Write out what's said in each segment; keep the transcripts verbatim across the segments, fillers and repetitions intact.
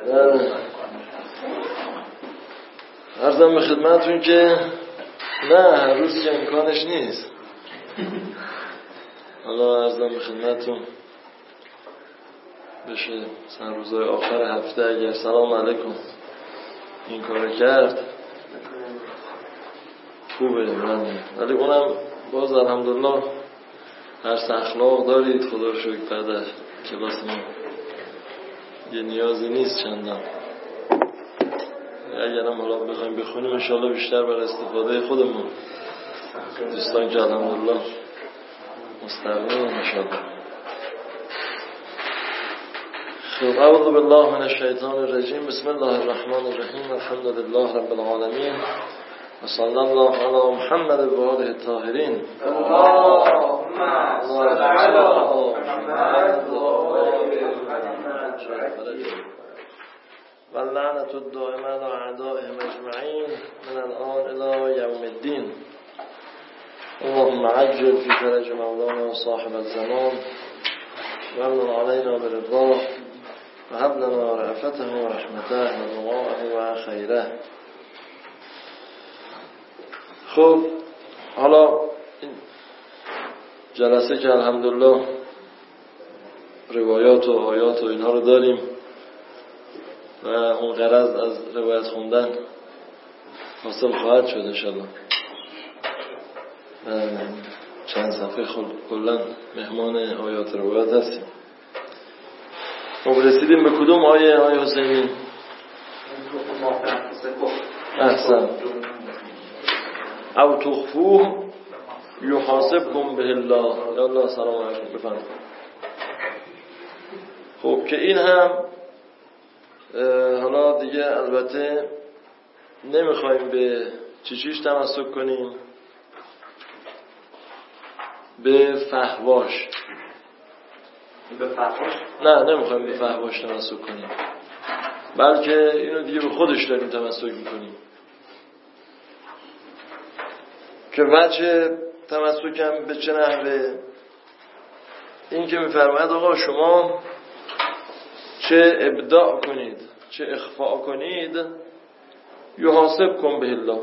عرضم به خدمتون که نه هر روز که امکانش نیست. حالا عرضم به خدمتون بشه مثلا روزهای آخر هفته اگر سلام علیکم این کار کرد خوبه. من ولی اونم باز الحمدلله درس اخلاق دارید، خدا رو شکر بعد از کلاس ما یه نیازی نیست چندان. اگرم حالا بخوایم بخونیم انشاءالله بیشتر برای استفاده خودمون دوستان که الحمدلله مستقیم انشاءالله. خب اعوذ بالله من الشیطان الرجیم. بسم الله الرحمن الرحیم. الحمد لله رب العالمین و صلی الله علی محمد و آله الطاهرین. اللهم صل علی محمد و آله محمد و اللعنة الدائمة على أعدائهم أجمعين من الآن إلى يوم الدين. اللهم عجل في فرج مولانا صاحب الزمان وامن علينا برضاه وهب لنا رأفته ورحمته ورضاه وخيره. خب حالا جلسه که الحمدلله روایات و آیات و اینها رو داریم و اون غرض از روایت خوندن حاصل خواهد شد انشاءالله. چند صفحه کلن مهمان آیات روایت هستیم. ما رسیدیم به کدوم آیه آیه حسینی؟ احسن. او تخفوه یحاسبکم به الله. یا الله سلام علیکم. بفرمایید. خب که این هم حالا دیگه البته نمیخوایم به چی چیش تمسک کنیم، به فحواش. به فحواش؟ نه نمیخوایم به فحواش تمسک کنیم، بلکه اینو دیگه به خودش داریم تمسک میکنیم که وجه تمسکم به چه نحوه. این که میفرماید آقا شما چه ابداع کنید چه اخفاء کنید یحاسبکم به الله.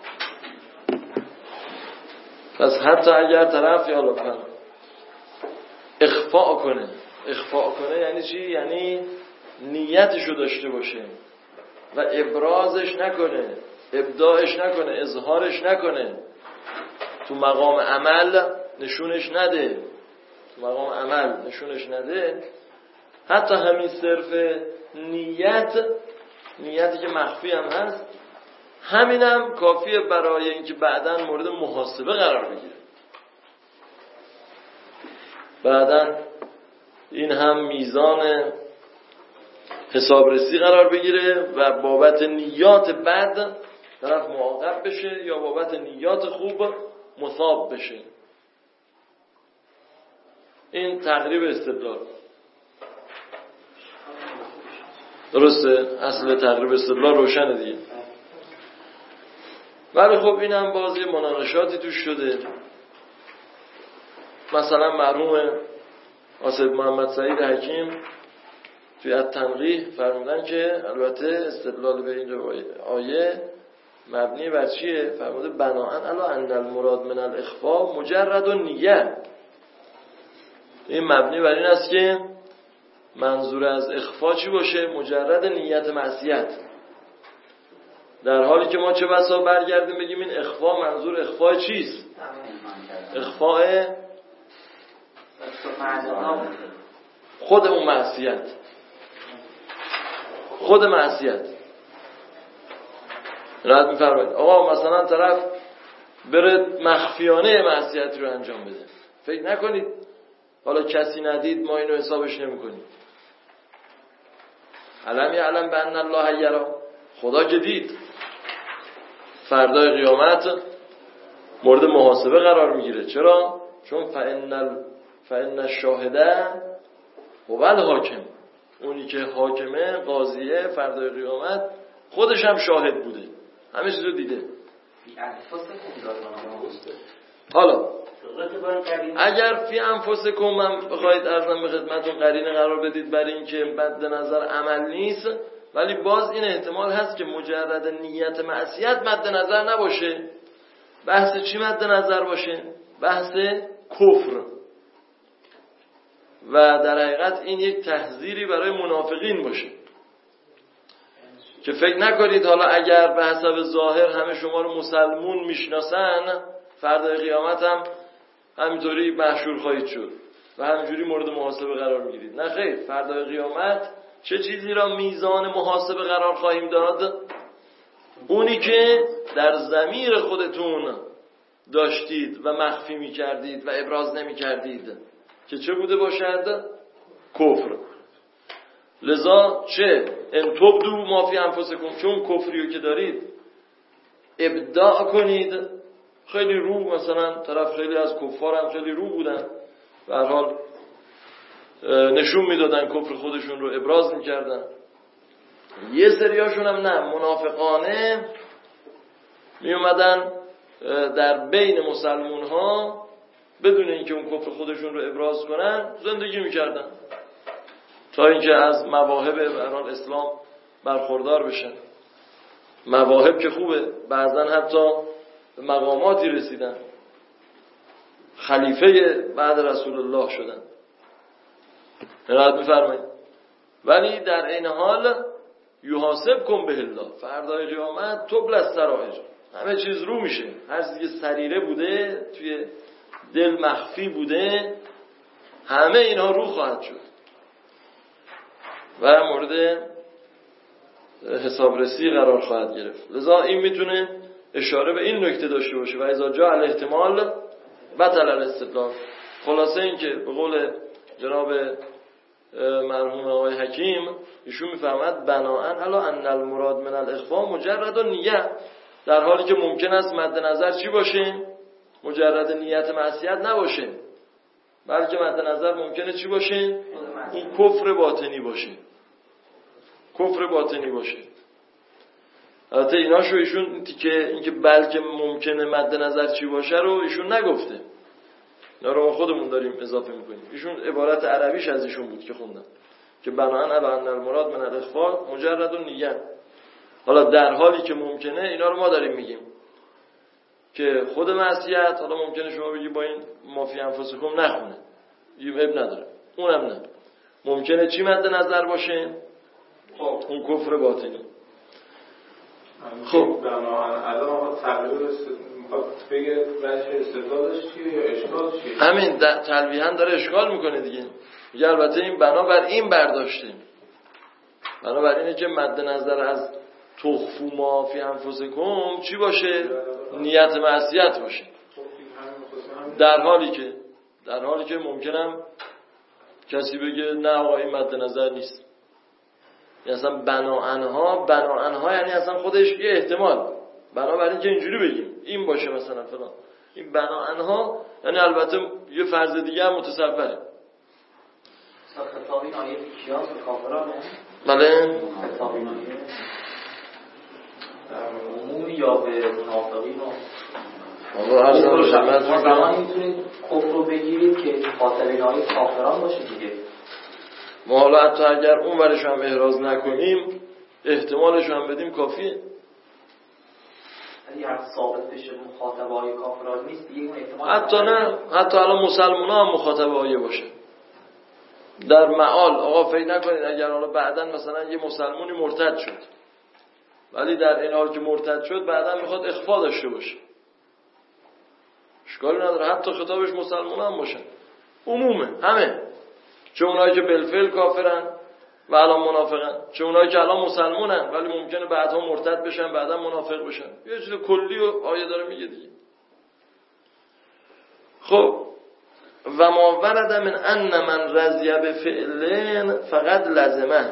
پس حتی اگر طرف یا لطفا اخفاء کنه، اخفاء کنه یعنی چی؟ یعنی نیتشو داشته باشه و ابرازش نکنه، ابداعش نکنه، اظهارش نکنه، تو مقام عمل نشونش نده، تو مقام عمل نشونش نده. حتی همین صرف نیت، نیتی که مخفی هم هست، همینم کافیه برای اینکه بعداً مورد محاسبه قرار بگیره. بعداً این هم میزان حسابرسی قرار بگیره و بابت نیات بد طرف معاقب بشه یا بابت نیات خوب مثاب بشه. این تقریب استدلال درسته؟ اصل تقریب استدلال روشنه دیگه. ولی خب این هم بازی مناقشاتی توش شده. مثلا مرحوم آصف محمد سعید حکیم توی التنقیح فرمودن که البته استدلال به این آیه مبنی بر چیه؟ فرموده بناءً علی ان المراد من الاخفاء مجرد النیه. این مبنی بر این است که منظور از اخفا چی باشه؟ مجرد نیت معصیت. در حالی که ما چه بسا برگردیم بگیم این اخفا منظور اخفا چیست؟ اخفا خود اون معصیت، خود معصیت. راحت میفرمایید آقا مثلا طرف بره مخفیانه معصیت رو انجام بده، فکر نکنید حالا کسی ندید ما اینو حسابش نمی کنیم. علم یعلم بأن الله یری، خدا که دید. فردای قیامت مورد محاسبه قرار میگیره. چرا؟ چون فإن فإن الشاهد هو الحاکم. اونی که حاکمه، قاضیه، فردای قیامت خودش هم شاهد بوده، همه چیز رو دیده. حالا اگر فی انفسکم من بخواید ارزم به خدمتون قرینه قرار بدید برای این که بد نظر عمل نیست، ولی باز این احتمال هست که مجرد نیت معصیت مد نظر نباشه. بحث چی مد نظر باشه؟ بحث کفر. و در حقیقت این یک تحذیری برای منافقین باشه که فکر نکنید حالا اگر به حسب ظاهر همه شما رو مسلمون میشناسن، فردای قیامت هم همینطوری محشور خواهید شد و همینجوری مورد محاسبه قرار میگیرید. نه خیر، فردای قیامت چه چیزی را میزان محاسبه قرار خواهیم داد؟ اونی که در ضمیر خودتون داشتید و مخفی میکردید و ابراز نمیکردید که چه بوده باشد؟ کفر. لذا چه ان تبدو ما فی انفسکم، چون کفریو که دارید ابداع کنید. خیلی رو مثلا طرف خیلی از کفار هم خیلی رو بودن، به هر حال نشون میدادن کفر خودشون رو ابراز میکردن. یه سریاشون هم نه، منافقانه می اومدن در بین مسلمون ها بدون اینکه اون کفر خودشون رو ابراز کنن زندگی میکردن تا اینکه از مواهب برای اسلام برخوردار بشن. مواهب که خوبه، بعضا حتی به مقاماتی رسیدن، خلیفه بعد رسول الله شدن. ارائت میفرمایید. ولی در این حال یحاسب کن به الله، فردای قیامت تبل السرائر، همه چیز رو میشه. هر چیزی که سریره بوده توی دل مخفی بوده همه اینها رو خواهد شد و مورد حسابرسی قرار خواهد گرفت. لذا این میتونه اشاره به این نکته داشته باشه و اذا جاء الاحتمال بطل الاستدلال. خلاصه این که به قول جناب مرحوم آقای حکیم ایشون میفهمد بناءً علی ان المراد من الاخفاء مجرد نیت، در حالی که ممکن است مد نظر چی باشه؟ مجرد نیت معصیت نباشه، بلکه مد نظر ممکنه چی باشه؟ این کفر باطنی باشه، کفر باطنی باشه. البته ایناشو ایشون که اینکه بلکه ممکنه مد نظر چی باشه رو ایشون نگفته، اینا رو ما خودمون داریم اضافه میکنیم. ایشون عبارت عربیش از ایشون بود که خوندم که بناءً علی ان المراد من الاخفاء مجرد نیت. حالا در حالی که ممکنه، اینا رو ما داریم میگیم که خود معصیت حالا ممکنه شما بگی با این ما فی انفسکم نخونه، یه اب نداره، اونم نه. ممکنه چی مد نظر باشه؟ اون کفر باطنی. خب بناهن الان آقا تقریب میخواد بگه بچه استدلالش چیه یا اشکال چیه؟ همین تلویحاً داره اشکال میکنه دیگه. میگه البته این بنابر این برداشتیم، بنابر اینه که مد نظر از تخفو ما فی انفسکم چی باشه؟ نیت معصیت باشه. در حالی که در حالی که ممکنم کسی بگه نه آقا این مد نظر نیست. یعنی اصلا بناعنها بناعنها یعنی اصلا خودش یه احتمال، بنابراین که اینجوری بگیم این باشه مثلا فلان، این بناعنها یعنی البته یه فرض دیگه هم متصوره. خطاب این آیه کیاس به کافرانه؟ بله خطاب این آیه عمومی یا به منافقین؟ آقا هر زمان ما زمانی میتونید کفر رو بگیرید که خاطب این آیه کافران باشه دیگه. ما حالا حتی اگر اون ورش هم احراز نکنیم احتمالش هم بدیم کافیه. اگه هر ثابت بشه مخاطب آیه کافران نیست دیگه اون احتمال حتی نه، حتی الان مسلمان هم مخاطب آیه باشه در معال. آقا فکر نکنید اگر حالا بعداً مثلا یه مسلمانی مرتد شد، ولی در این حال که مرتد شد بعداً میخواد اخفا داشته باشه، اشکالی نداره، حتی خطابش مسلمان هم باشه، عمومه همه، چه اونایی که بالفعل کافرن و الان منافقن، چه اونایی که الان مسلمانن ولی ممکنه بعدها مرتد بشن بعدا منافق بشن. یه چیز کلی و آیه داره میگه دیگه. خب و ما ورد من ان من رضی بفعل فقط لازمه.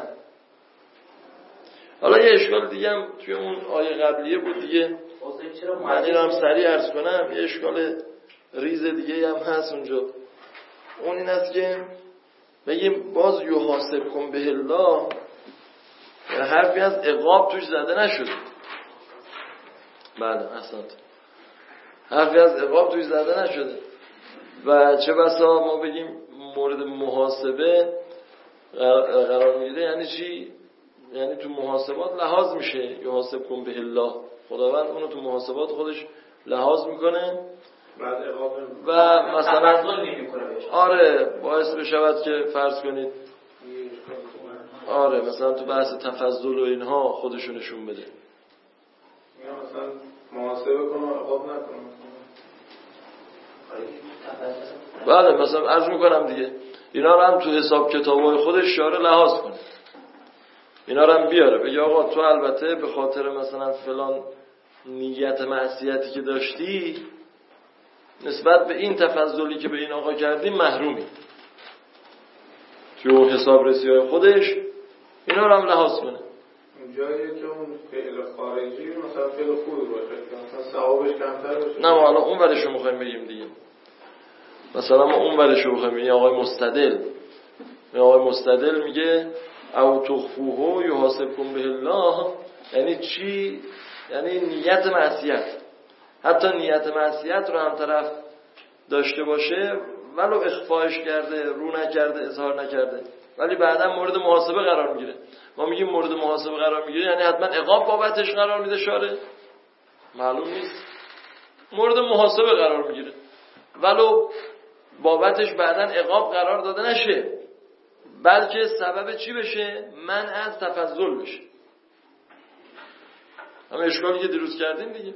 حالا یه اشکال دیگه هم توی اون آیه قبلیه بود دیگه، من این هم سریع عرض کنم. یه اشکال ریز دیگه هم هست اونجا، اون این است که بگیم باز یحاسب کن به الله حرفی از عقاب توش زده نشده. بله احسنت، حرفی از عقاب توش زده نشده و چه بسا ما بگیم مورد محاسبه قرار میگیره. یعنی چی؟ یعنی تو محاسبات لحاظ میشه، یحاسب کن به الله، خداوند اونو تو محاسبات خودش لحاظ میکنه و مثلا آره باعث بشود که فرض کنید آره مثلا تو بحث تفضل و اینها خودشو نشون بده، مثلا محاسبه کنه عقاب نکنه. بله مثلا عرض میکنم دیگه اینا رو هم تو حساب کتابای خودش شاره لحاظ کنه، اینا رو هم بیاره بگه آقا تو البته به خاطر مثلا فلان نیت معصیتی که داشتی نسبت به این تفضلی که به این آقا کردی محرومی، تو حساب رسیای خودش اینا رو هم لحاظ کنه. جایی که اون فعل خارجی مثلا فعل خوبی باشه که مثلا ثوابش کمتر باشه. نه ما حالا اون ورشو میخوایم بگیم دیگه، مثلا ما اون ورشو میخوایم بگیم. آقای مستدل آقای مستدل میگه او تخفوه یحاسبکم به الله، یعنی چی؟ یعنی نیت معصیت، حتی نیت معصیت رو هم طرف داشته باشه ولو اخفاش کرده، رو نکرده، اظهار نکرده، ولی بعدا مورد محاسبه قرار میگیره. ما میگیم مورد محاسبه قرار میگیره یعنی حتما عقاب بابتش قرار میده شاره؟ معلوم نیست. مورد محاسبه قرار میگیره ولو بابتش بعدا عقاب قرار داده نشه، بلکه سبب چی بشه؟ منع از تفضل بشه. همه اشکالی که دیروز کردیم دیگه،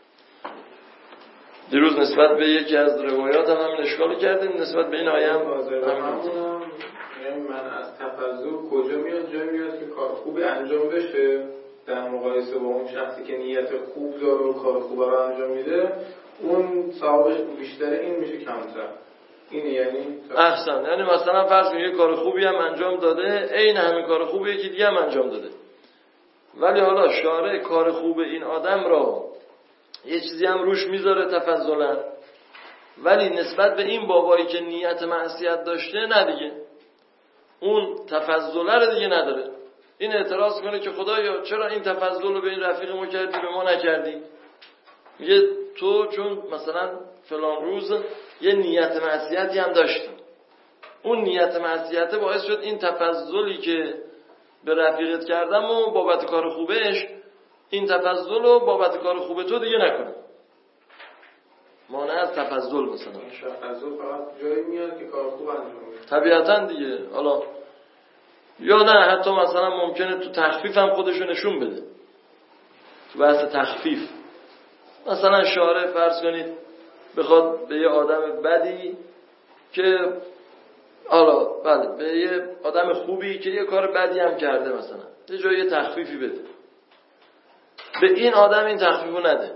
دیروز نسبت به یکی از روایات هم همین اشکالی کردیم، نسبت به این آیه هم همون یعنی من از تفضل کجا میاد؟ جایی میاد که کار خوبی انجام بشه در مقایسه با اون شخصی که نیت خوب داره و کار خوب رو انجام میده، اون ثوابش بیشتره، این میشه کمتر. این یعنی احسن، یعنی مثلا فرض کنید یه کار خوبی هم انجام داده، عین همین کار خوبیه که دیگه هم انجام داده، ولی حالا شارع کار خوب این آدم را یه چیزی هم روش میذاره تفضلا، ولی نسبت به این بابایی که نیت معصیت داشته نه دیگه، اون تفضله رو دیگه نداره. این اعتراض کنه که خدایا چرا این تفضل رو به این رفیق ما کردی به ما نکردی؟ میگه تو چون مثلا فلان روز یه نیت معصیتی هم داشتی، اون نیت معصیت باعث شد این تفضلی که به رفیقت کردم و بابت کار خوبش این تفضل رو بابت کار خوب تو دیگه نکنه. مانع از تفضل مثلا تفضل فقط جایی میاد که کار خوب انجام میده طبیعتاً دیگه. حالا یا نه حتی مثلا ممکنه تو تخفیف هم خودشو نشون بده، تو بحث تخفیف مثلا شارع فرض کنید بخواد به یه آدم بدی که حالا بله به یه آدم خوبی که یه کار بدی هم کرده مثلا یه جایی تخفیفی بده، به این آدم این تخفیفو نده،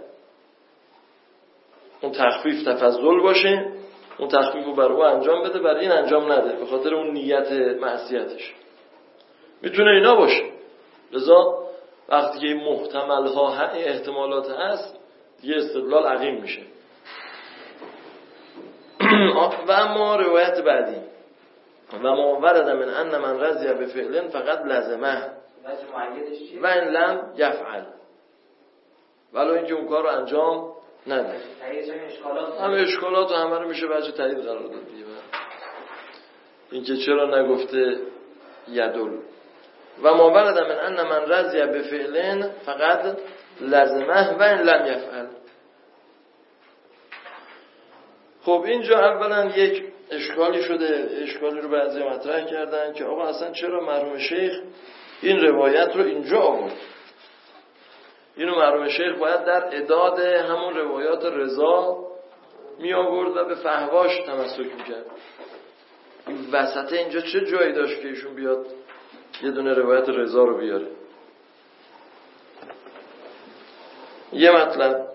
اون تخفیف تفضل باشه، اون تخفیفو بر او انجام بده، برای این انجام نده به خاطر اون نیت معصیتش. میتونه اینا باشه. لذا وقتی که محتمل ها احتمالات هست دیگه استدلال عقیم میشه. و اما روایت بعدی و ما ورد من ان من رضی بفعل فقط لزمه و ان لم یفعل، ولو اینکه اون کار رو انجام نده. همه اشکالات و همه رو میشه بچه تایید قرار داد دیگه. اینکه چرا نگفته یدل و ما ورد من ان من رضی بفعل فقط لزمه و ان لم یفعل. خب اینجا اولا یک اشکالی شده، اشکالی رو بعضی مطرح کردن که آقا اصلا چرا مرحوم شیخ این روایت رو اینجا آورد؟ اینو مرحوم شیخ باید در اعداد همون روایات رضا می آورد و به فحواش تمسک میکرد. این وسط اینجا چه جایی داشت که ایشون بیاد یه دونه روایت رضا رو بیاره؟ یه مطلب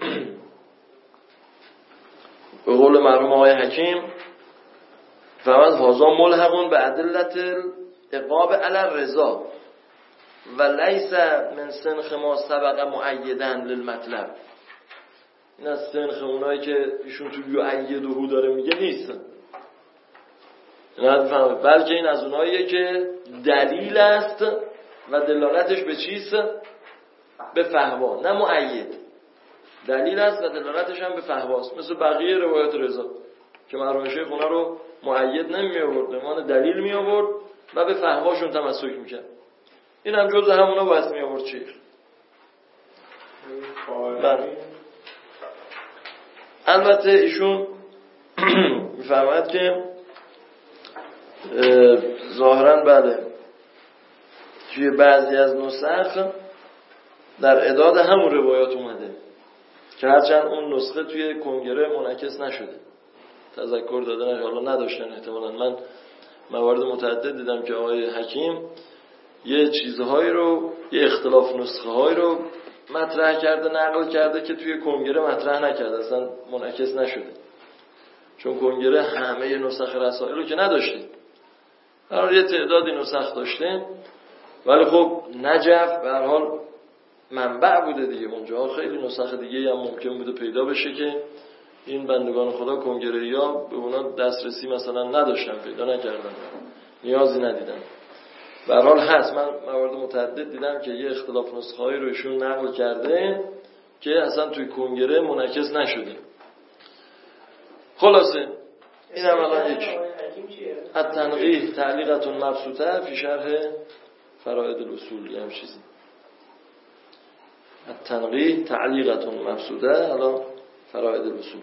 به قول مرحوم آقای حکیم فهمد هازا ملحقون به ادلت اقاب علی الرضا و لیس من سنخ ما سبق معیدن للمطلب. این از سنخ اونایی که ایشون تو یعیدهو داره میگه نیست، بلکه این از اوناییه که دلیل است و دلالتش به چیست؟ به فهوا، نه معید. دلیل است و دلالتش هم به فهواست، مثل بقیه روایات رضا که مرحوم شیخ اونا رو معید نمی آورد، نمان دلیل می آورد و به فهواشون تمسک میکرد. این هم جزء همونا باید می آورد چیر. بله. البته ایشون میفرماید که ظاهرا بله توی بعضی از نسخ در اعداد همون روایات اومده که هرچند اون نسخه توی کنگره منعکس نشده، تذکر داده نشده، حالا نداشتن احتمالاً. من موارد متعدد دیدم که آقای حکیم یه چیزهایی رو، یه اختلاف نسخه هایی رو مطرح کرده، نقل کرده که توی کنگره مطرح نکرده، اصلا منعکس نشده، چون کنگره همه نسخ رسائل رو که نداشته، هر یه تعدادی نسخ داشته، ولی خب نجف به هر حال منبع بوده دیگه، اونجا خیلی نسخ دیگه هم ممکن بوده پیدا بشه که این بندگان خدا کنگره‌ها به اونا دسترسی مثلا نداشتن، پیدا نکردن، نیازی ندیدن. به هر حال هست، من موارد متعدد دیدم که یه اختلاف نسخه‌ای رو ایشون نقل کرده که اصلا توی کنگره منعکس نشده. خلاصه این هم الان یک التنقیح تعلیقة مبسوطه فی شرح فرائد الاصول، یه هم چیزی التنقیح تعلیقة مبسوطه علی فرائد الاصول.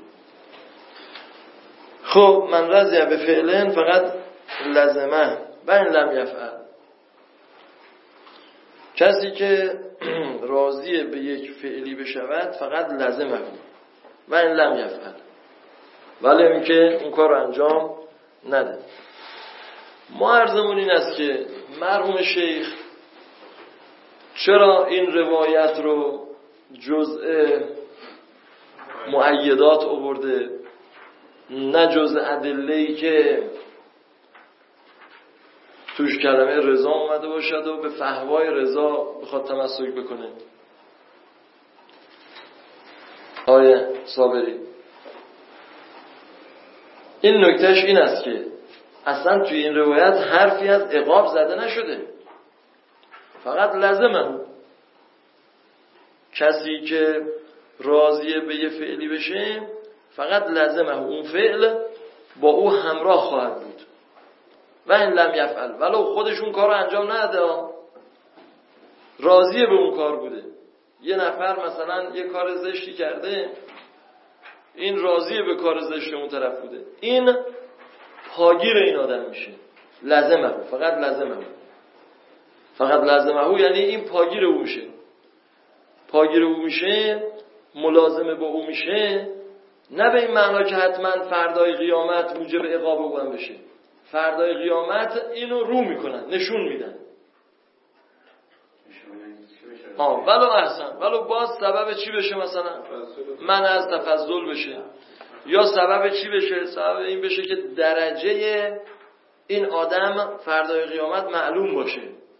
خب من رضی به فعلن فقط لزمه و این لم یفعل، کسی که راضی به یک فعلی بشود فقط لزمه و این لم یفعل، ولی اینکه اون کار رو انجام نده. ما عرضمون این است که مرحوم شیخ چرا این روایت رو جزء مؤیدات آورده، نه جزء ادله‌ای که توش کلمه رضا اومده باشد و به فحوای رضا بخواد تمسک بکنه؟ آیه صابری، این نکتهش این است که اصلا توی این روایت حرفی از عقاب زده نشده، فقط لازمه کسی که راضیه به یه فعلی بشه فقط لازمه اون فعل با او همراه خواهد بود و این لم یفعل، ولو خودش اون کار رو انجام نده، راضیه به اون کار بوده. یه نفر مثلا یه کار زشتی کرده، این راضیه به کار زشت اون طرف بوده، این پاگیر این آدم میشه، لازمه، فقط لازمه، فقط لازمه، یعنی این پاگیر او میشه، پاگیر او میشه، ملازمه با او میشه، نه به این معنا که حتما فردای قیامت موجب عقاب او هم بشه. فردای قیامت اینو رو میکنن، نشون میدن. آه ولو احسن، ولو باز سبب چی بشه؟ مثلا من از تفضل بشه، یا سبب چی بشه؟ سبب این بشه که درجه این آدم فردای قیامت معلوم باشه.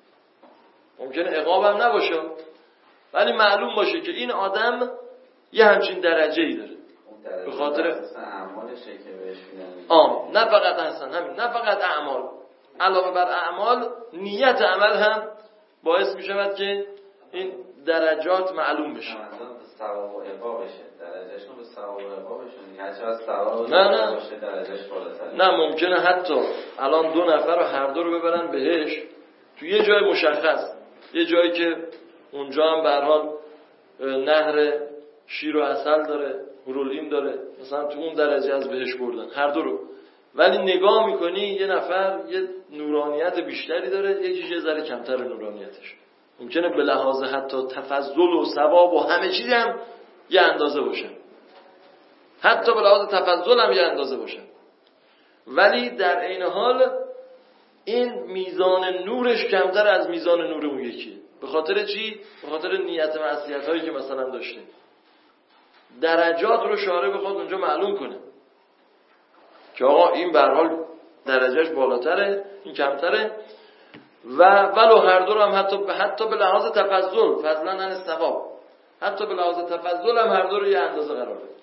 ممکنه عقاب هم نباشه، ولی معلوم باشه که این آدم یه همچین درجه‌ای داره. به خاطر اعمالشه که بهش میدن. آه نه فقط احسن همین، نه فقط اعمال، علاوه بر اعمال نیت عمل هم باعث میشود که این درجات معلوم بشه. مثلا به ثواب و عقابشه، درجهشون به ثواب و عقابشون، یعنی چه از ثواب نه نه باشه درجهش بالاتره. نه ممکنه حتی الان دو نفر رو هر دو رو ببرن بهش تو یه جای مشخص، یه جایی که اونجا هم به هر حال نهر شیر و عسل داره، هورالعین داره، مثلا تو اون درجه از بهش بردن هر دو رو، ولی نگاه میکنی یه نفر یه نورانیت بیشتری داره، یکیش یه ذره کمتر نورانیتش، ممکنه به لحاظ حتی تفضل و ثواب و همه چیز هم یه اندازه باشه، حتی به لحاظ تفضل هم یه اندازه باشه، ولی در عین حال این میزان نورش کمتر از میزان نور اون یکی. به خاطر چی؟ به خاطر نیت معصیت هایی که مثلا داشته. درجات رو شارع بخواد اونجا معلوم کنه که آقا این به هر حال درجهش بالاتره، این کمتره، و ولو هر دو رو هم حتی حتی به لحاظ تفضل، فضلا عن ثواب، حتی به لحاظ تفضل هم هر دو رو یه اندازه قرار بده.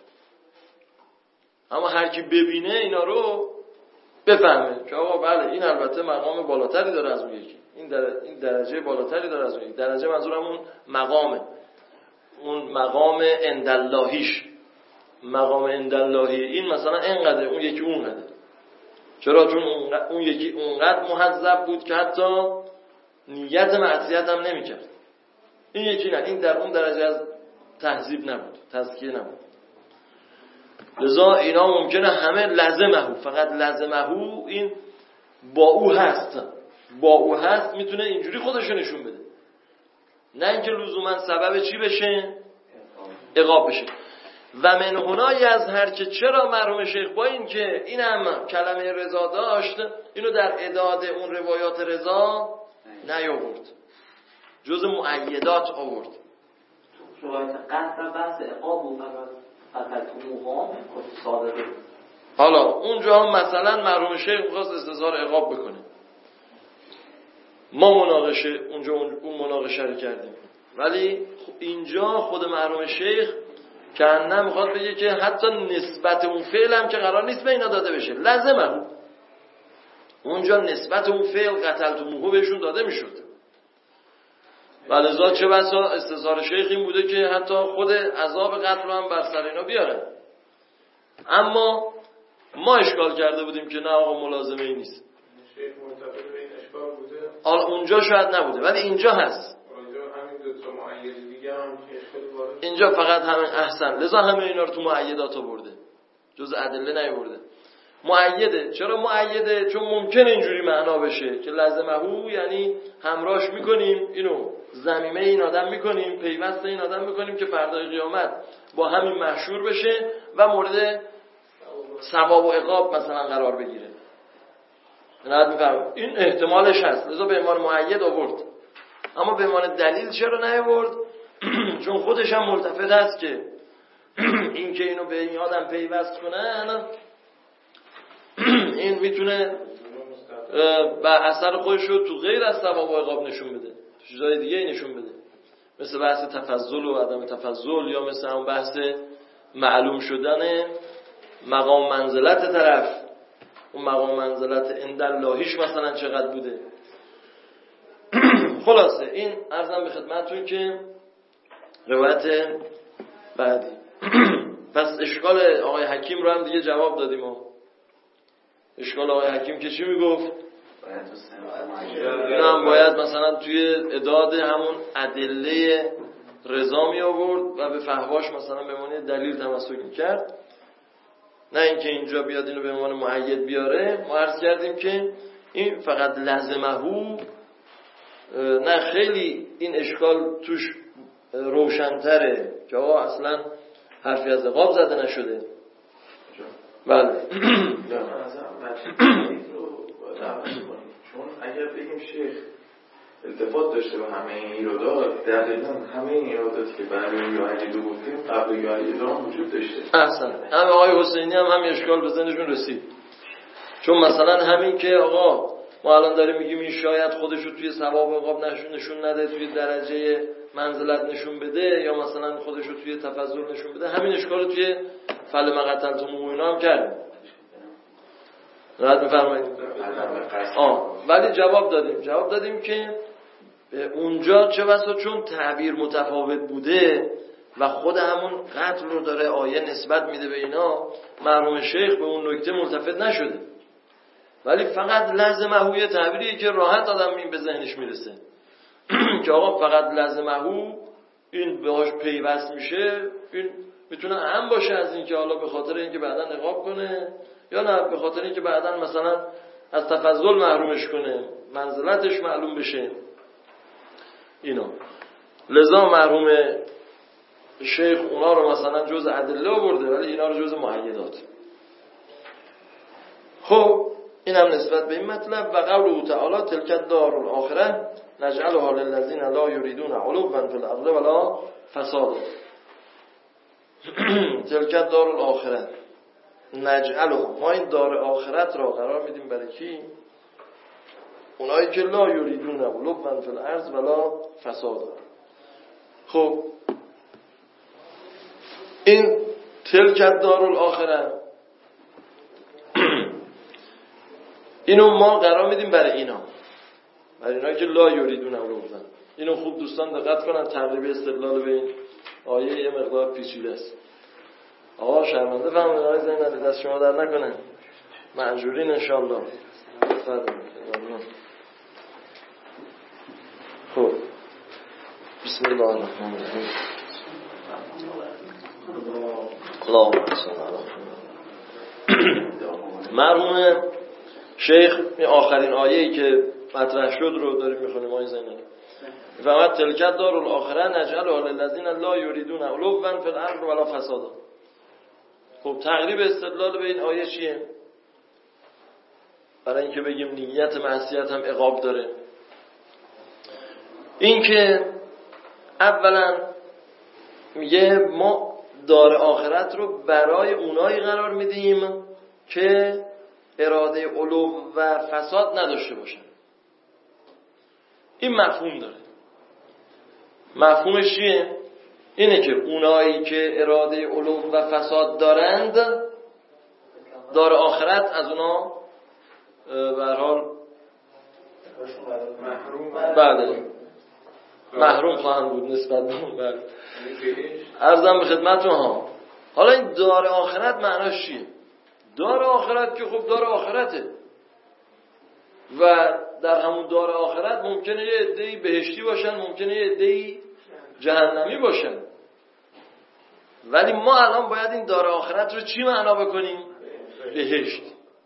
اما هر کی ببینه اینا رو بفهمه که آقا بله این البته مقام بالاتری داره از اون یکی، این در... این درجه بالاتری داره از اون یکی. درجه منظورم اون مقامه، اون مقام عنداللهیش، مقام عنداللهی این مثلا اینقدر، اون یکی اونقدر. چرا؟ چون اون یکی اونقدر محذب بود که حتی نیت معصیت هم نمی‌کرد. این یکی نه، این در اون درجه از تهذیب نبود، تزکیه نبود. لذا اینا ممکنه همه لازمه، فقط لازمه این با او هست، با او هست میتونه اینجوری خودشو نشون بده، نه اینکه لزوما سبب چی بشه؟ عقاب بشه. و من هنای از هر که چرا مرحوم شیخ با این که این هم کلمه رضا داشت اینو در اعداد اون روایات رضا نیاورد، جز مؤیدات آورد. تو روایت قصد بحث عقاب و قتلتموها صادقه. حالا اونجا هم مثلا مرحوم شیخ می‌خواست استظهار عقاب بکنه، ما مناقشه اونجا اون مناقشه رو کردیم، ولی اینجا خود مرحوم شیخ که نه میخواد بگه که حتی نسبت اون فعل هم که قرار نیست به اینا داده بشه، لازمه اونجا نسبت اون فعل قتلتموه بهشون داده میشد. ولذا چه بسا استظهار شیخ این بوده که حتی خود عذاب قتل رو هم بر سر اینا بیاره. اما ما اشکال کرده بودیم که نه آقا ملازمه ای نیست. شیخ منتقد به این اشکال بوده. حالا اونجا شاید نبوده ولی اینجا هست. اونجا همین دو تا مؤید دیگه هم که اشکال وارد. اینجا فقط همین احسن. لذا همه اینا رو تو مؤیدات آورده. جز ادله نیورده. مؤیده. چرا مؤیده؟ چون ممکنه اینجوری معنا بشه که لازمه یعنی همراهش میکنیم، اینو ضمیمه این آدم میکنیم، پیوست این آدم میکنیم که فردای قیامت با همین محشور بشه و مورد ثواب و عقاب مثلا قرار بگیره. نه میفهم این احتمالش هست، لذا به عنوان مؤید آورد. اما به عنوان دلیل چرا نیاورد؟ چون خودش هم ملتفت هست که این که اینو به این آدم پیوست کنه این میتونه به اثر خودش رو تو غیر از ثواب و عقاب نشون بده، تو چیزای دیگه نشون بده، مثل بحث تفضل و عدم تفضل، یا مثل اون بحث معلوم شدن مقام منزلت طرف، اون مقام منزلت عند اللهیش مثلا چقدر بوده. خلاصه این عرضم به خدمتتون که روایت بعدی. پس اشکال آقای حکیم رو هم دیگه جواب دادیم. و اشکال آقای حکیم که چی میگفت؟ این هم باید مثلا توی اعداد همون ادله رضا می آورد و به فحواش مثلا به معنی دلیل تمسک میکرد، نه اینکه اینجا بیاد اینو به عنوان مؤید بیاره. ما عرض کردیم که این فقط لازمهو، نه خیلی این اشکال توش روشن‌تره که آقا اصلا حرفی از عقاب زده نشده. بله. چون اگر بگیم شیخ التفات داشته به همه این ایرادات، دقیقاً همه این ایراداتی که برای یعیدو گفتیم قبل یعیدو هم وجود داشته. احسن. همه آقای حسینی هم همین اشکال به ذهنشون رسید. چون مثلا همین که آقا ما الان داریم میگیم این شاید خودش رو توی ثواب و عقاب نشون نشون نده، توی درجه منزلت نشون بده، یا مثلا خودش رو توی تفضل نشون بده، همین اشکال رو توی فل مقتلتم و اینا هم کردیم. راحت بفرمایید. آه ولی جواب دادیم جواب دادیم که اونجا چه بسا چون تعبیر متفاوت بوده و خود همون قتل رو داره آیه نسبت میده به اینا، مرحوم شیخ به اون نکته ملتفت نشده. ولی فقط لازمه یه تعبیریه که راحت آدم این به ذهنش میرسه که آقا فقط لازمه این بهاش پیوست میشه، این میتونه اهم باشه از این که حالا به خاطر اینکه بعداً عقاب کنه، یا نه به خاطر اینکه بعداً مثلا از تفضل محرومش کنه، منزلتش معلوم بشه اینا. لذا مرحوم شیخ اونا رو مثلا جز ادله آورده ولی اینا رو جز مؤیدات. خب این هم نسبت به این مطلب. و قوله تعالی تلک الدار الاخره نجعلها للذین لا یریدون علوا فی الارض ولا فسادا. تلک الدار الاخره نجعلها، ما این دار آخرت را قرار میدیم برای کی؟ اونایی که لا یریدون علوا فی الارض ولا فسادا. خب این تلک الدار الاخره اینو ما قرار میدیم برای اینا، برای اینا که لا یریدون علوا. اینو خوب دوستان دقت کنن، تقریبا استدلال به این آیه یه مقدار پیچیده است. آقا شرمنده فهمید آقای زینالی، دست شما در نکنه، معجورین انشاءالله. بسم الله الرحمن الرحیم. اللهم صل علی محمد. مرحوم شیخ این آخرین آیه‌ای که مطرح شد رو داریم میخونیم آیه زینب. فقط تلکت دار الاخره نجعلها للذین لا یریدون علوا فی الارض ولا فسادا. خب تقریب استدلال به این آیه چیه؟ برای اینکه بگیم نیت معصیت هم عقاب داره. این که اولا میگه ما دار آخرت رو برای اونایی قرار میدیم که اراده علو و فساد نداشته باشن. این مفهوم داره. مفهومش چیه؟ اینه که اونایی که اراده علو و فساد دارند دار آخرت از اونا به هر حال محروم بله محروم خواهند بود نسبت به اون. بله عرضم به خدمتتون ها. حالا این دار آخرت معناش چیه؟ دار آخرت که خب دار آخرته و در همون دار آخرت ممکنه یه عده‌ای بهشتی باشن، ممکنه یه عده‌ای جهنمی باشن، ولی ما الان باید این دار آخرت رو چی معنا بکنیم؟ بهشت.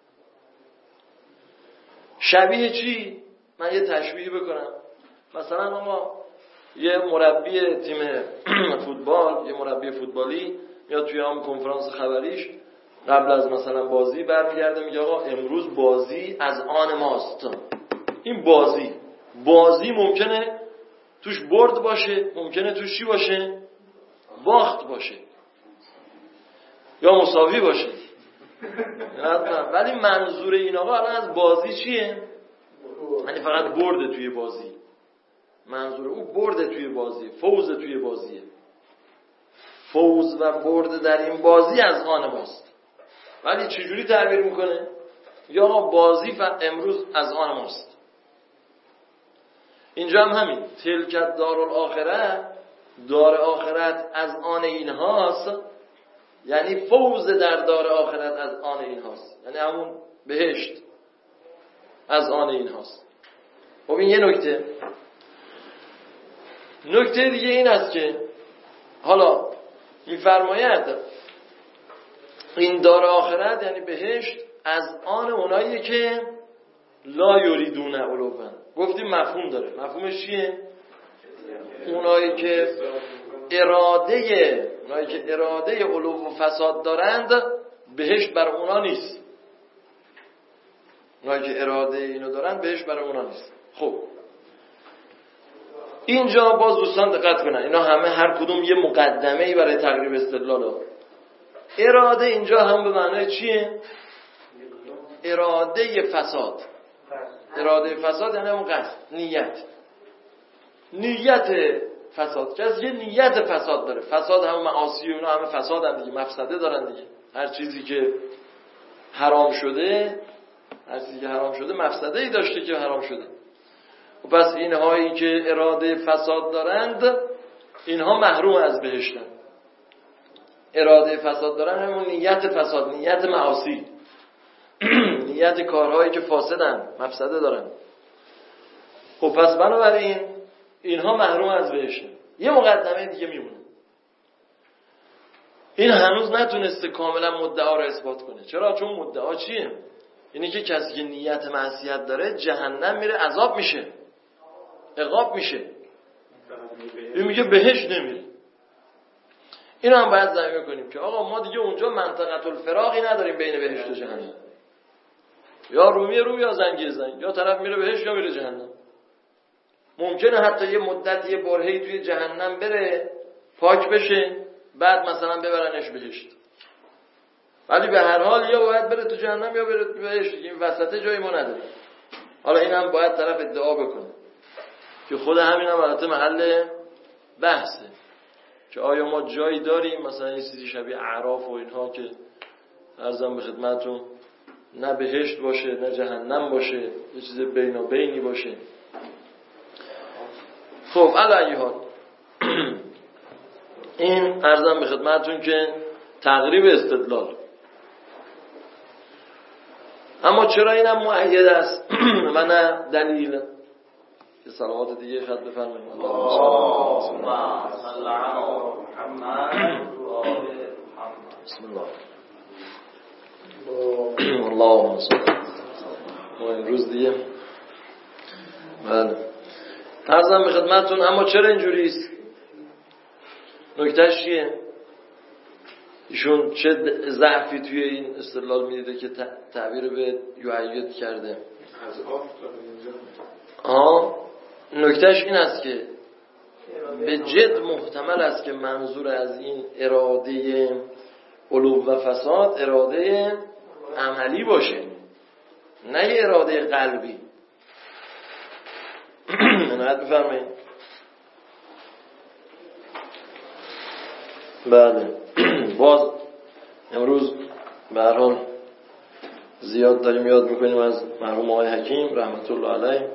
شبیه چی؟ من یه تشبیه بکنم. مثلا ما یه مربی تیم فوتبال، یه مربی فوتبالی میاد توی هم کنفرانس خبریش قبل از مثلا بازی برمیگرده میگه آقا امروز بازی از آن ماست. این بازی بازی ممکنه توش برد باشه، ممکنه توش چی باشه؟ باخت باشه یا مساوی باشه. ولی منظور این آقا الان از بازی چیه؟ یعنی فقط برد توی بازی. منظور او برد توی بازی، فوز توی بازیه. فوز و برد در این بازی از آن ماست. ولی چجوری تعبیر میکنه؟ یا بازی ف... امروز از آن ماست. اینجا هم همین تلکت دار الاخره، دار آخرت از آن این هاست، یعنی فوز در دار آخرت از آن این هاست، یعنی همون بهشت از آن این هاست. خب این یه نکته. نکته دیگه این است که حالا میفرماید این دار آخرت یعنی بهشت از آن اونایی که لا یریدون علوا. گفتیم مفهوم داره. مفهومش چیه؟ اونایی که اراده اونایی که اراده علو و فساد دارند بهشت برای اونا نیست. اونایی که اراده اینو دارند بهشت برای اونا نیست. خب اینجا باز دوستان دقت کنن، اینا همه هر کدوم یه مقدمه‌ای برای تقریب استدلال. اراده اینجا هم به معنای چیه؟ اراده فساد. اراده فساد یعنی اون قصد، نیت. نیت فساد. کسی یه نیت فساد داره. فساد هم معاصی و اینا همه فسادن دیگه، مفسده دارن دیگه. هر چیزی که حرام شده، هر چیزی که حرام شده مفسده‌ای داشته که حرام شده. و پس اینهایی که اراده فساد دارند اینها محروم از بهشتن. اراده فساد دارن همون نیت فساد، نیت معاصی، نیت کارهایی که فاسدن، مفسده دارن. خب پس بنابراین اینها محروم از بهشتن. یه مقدمه دیگه میمونه. این هنوز نتونسته کاملا مدعا رو اثبات کنه. چرا؟ چون مدعا چیه؟ اینه که کسی که نیت معصیت داره جهنم میره، عذاب میشه، عقاب میشه. این میگه بهشت نمیره. اینو هم باید زمین کنیم که آقا ما دیگه اونجا منطقه الفراقی نداریم بین بهشت و جهنم. یا رومی روم یا زنگیر زنگ، یا طرف میره بهشت یا میره جهنم. ممکنه حتی یه مدت یه برهه‌ای توی جهنم بره پاک بشه، بعد مثلا ببرنش بهشت. ولی به هر حال یا باید بره تو جهنم یا بره تو بهشت. این وسط جایی ما نداره. حالا این هم باید طرف ادعا بکنه که خود همین هم البته محل بحثه که آیا ما جایی داریم مثلا یه چیزی شبیه اعراف و اینها که عرضم به خدمتتون نه بهشت باشه نه جهنم باشه، یه چیز بین و بینی باشه. خب علی حال این عرضم به خدمتتون که تقریب استدلال. اما چرا اینم مؤید است و نه دلیل؟ که صلوات دیگه خط بفرمایید. اللهم عرضم به خدمتتون اما چرا اینجوری است؟ نکتهش چیه؟ ایشون چه ضعفی توی این استدلال میدیده که تعبیر به یعید کرده؟ از آف داره اینجا. آه نکتهش این است که به جد محتمل است که منظور از این اراده علو و فساد اراده عملی باشه، نه یه اراده قلبی. عنایت بفرمایید. بله باز امروز به هر حال زیاد داریم یاد میکنیم از مرحوم آقای حکیم رحمت الله علیه.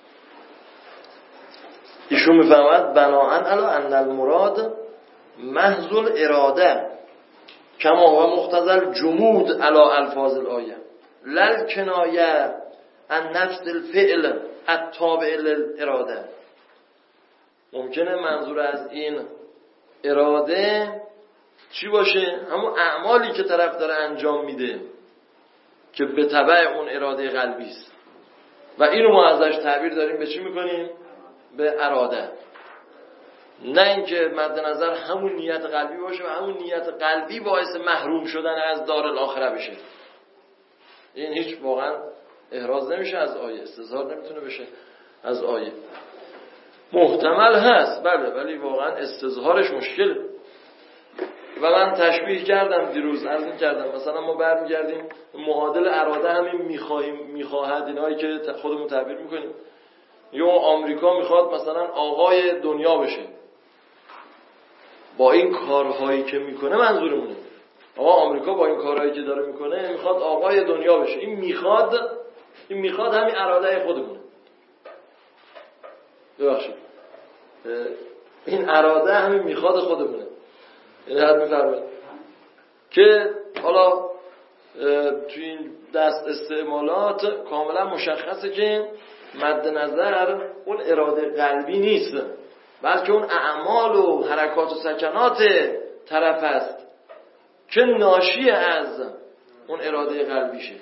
ایشون میفهمد بناهن علی ان المراد محض الاراده کما هو مقتضی الجمود علی الفاظ الآیه لا کنایه عن نفس الفعل التابع للاراده. ممکنه منظور از این اراده چی باشه؟ همون اعمالی که طرف داره انجام میده که به تبع اون اراده قلبی است و اینو ما ازش تعبیر داریم به چی میکنیم؟ به اراده. نه اینکه مد نظر همون نیت قلبی باشه و همون نیت قلبی باعث محروم شدن از دار الاخره بشه. این هیچ واقعا احراز نمیشه از آیه، استظهار نمیتونه بشه از آیه. محتمل هست بله، ولی واقعا استظهارش مشکله. و من تشبیه کردم دیروز، عرض کردم مثلا ما برمیگردیم معادل اراده همین میخواهیم میخواهد اینایی که خودمون تعبیر میکنیم. یا آمریکا میخواد مثلا آقای دنیا بشه با این کارهایی که میکنه، منظورمونه آقا آمریکا با این کارهایی که داره میکنه میخواد آقای دنیا بشه. این میخواد این میخواد همین اراده خودمونه. ببخشید این اراده همین میخواد خودمونه. این حد میفرمایید که حالا توی این دست استعمالات کاملا مشخصه که مد نظر اون اراده قلبی نیست، بلکه اون اعمال و حرکات و سکنات طرف است که ناشی از اون اراده قلبیشه.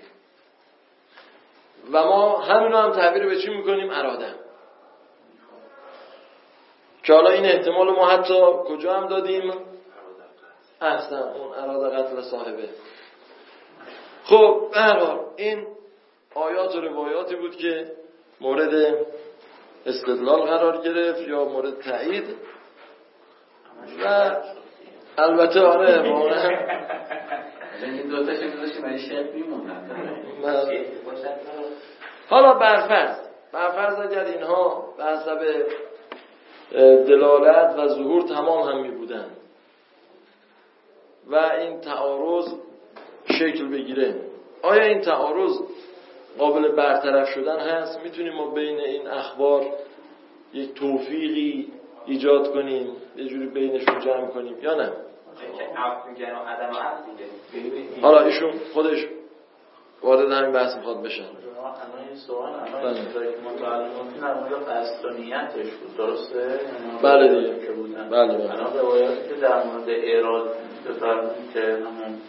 و ما همینو هم تعبیر به چی میکنیم؟ اراده. که حالا این احتمال ما حتی کجا هم دادیم؟ احسن، اون اراده قتل صاحبه. خب به هر حال این آیات و روایاتی بود که مورد استدلال قرار گرفت یا مورد تایید. و البته آره واقعا این دو تاشو گذاشتیم ولی شیخ میمونن. حالا برفرض برفرض اگر اینها به حسب دلالت و ظهور تمام هم می بودن و این تعارض شکل بگیره، آیا این تعارض قابل برطرف شدن هست؟ میتونیم ما بین این اخبار یک توفیقی ایجاد کنیم، یه جوری بینشون جمع کنیم یا نه؟ حالا ایشون خودش وارد همین بحث میخواد بشن. اما این سوال اما متعلمون نمویا قصدانیتش بود، درسته؟ بله دیگه که بودن. بله بله. الان روایاتی که در مورد ایراد بفرمایید که همون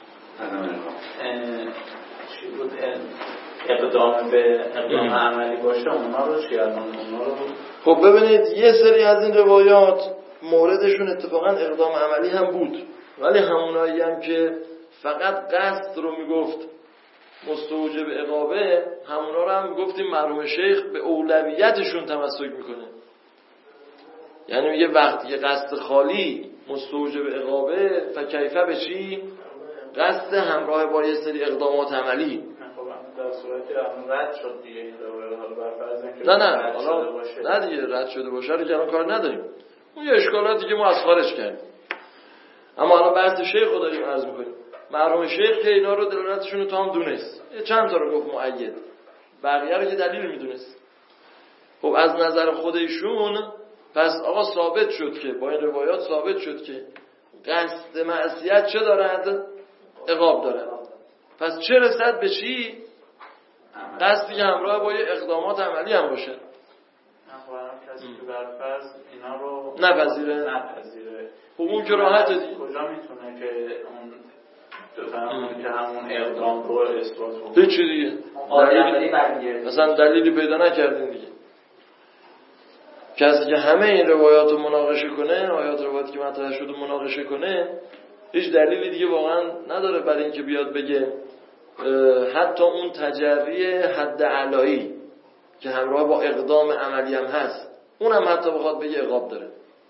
چی بود اقدام به اقدام عملی باشه، اونا رو چی الان اونا رو خب ببینید یه سری از این روایات موردشون اتفاقا اقدام عملی هم بود، ولی همونایی هم که فقط قصد رو میگفت مستوجب عقابه، همونا رو هم گفتیم مرحوم شیخ به اولویتشون تمسک میکنه. یعنی میگه وقتی که قصد خالی مستوجب عقابه فکیفه به چی؟ قصد همراه با یه سری اقدامات عملی. در صورتی رد شد دیگه این روایات، حالا برفرض اینکه نه نه حالا نه دیگه رد شده باشه رو که الان کار نداریم، اون یه اشکالاتی که ما از خارج کردیم. اما الان بحث شیخ رو داریم عرض میکنیم. مرحوم شیخ که اینا رو دلالتشون رو تا هم دونست، چند تا رو گفت مؤید، بقیه رو که دلیل میدونست. خب از نظر خودشون پس آقا ثابت شد که با این روایات ثابت شد که قصد معصیت چه دارد؟ عقاب دارد. پس چه رسد به چی؟ قصدی که همراه با یه اقدامات عملی هم باشه. کسی که برفرض اینا رو نپذیره نپذیره خب اون که راحته دیگه. کجا میتونه که اون بفهمونه که همون اقدام رو اثبات کنه؟ هیچی دیگه دلیلی مثلا دلیلی پیدا نکردین دیگه کسی که همه این روایات رو مناقشه کنه، آیات روایاتی که مطرح شده مناقشه کنه، هیچ دلیلی دیگه واقعا نداره برای اینکه بیاد بگه حتی اون تجری حد علایی که همراه با اقدام عملی هم هست، اونم حتی بخواد بگه عقاب داره.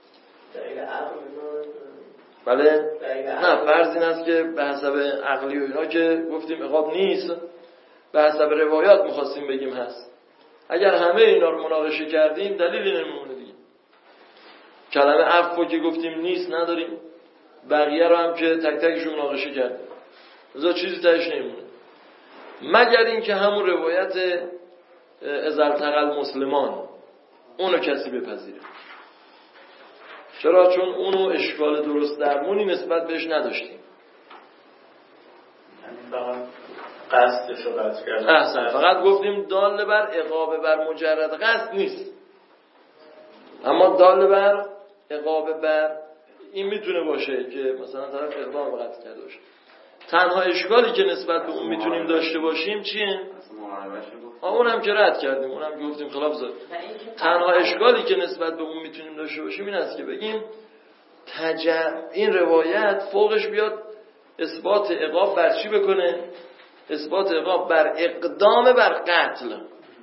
بله؟ نه، فرض این است که به حسب عقلی و اینا که گفتیم عقاب نیست، به حسب روایات می‌خواستیم بگیم هست. اگر همه اینا رو مناقشه کردیم دلیلی نمیمونه دیگه. کلمه عفو که گفتیم نیست نداریم، بقیه رو هم که تک تکش مناقشه کردیم، لذا چیزی تهش نمیمونه، مگر اینکه همون روایت اذا التقى المسلمان اونو کسی بپذیره. چرا؟ چون اونو اشکال درست درمونی نسبت بهش نداشتیم. یعنی فقط قصدش رو قصد کردیم. احسن، فقط گفتیم دال بر عقاب بر مجرد قصد نیست، اما دال بر عقاب بر این میتونه باشه که مثلا طرف اقدام به قتل کرده باشه. تنها اشکالی که نسبت به اون میتونیم داشته باشیم چیه؟ آه اونم که رد کردیم، اونم که گفتیم خلاف زد. تنها اشکالی که نسبت به اون میتونیم داشته باشیم این است که بگیم تجر... این روایت فوقش بیاد اثبات عقاب بر چی بکنه؟ اثبات عقاب بر اقدام بر قتل.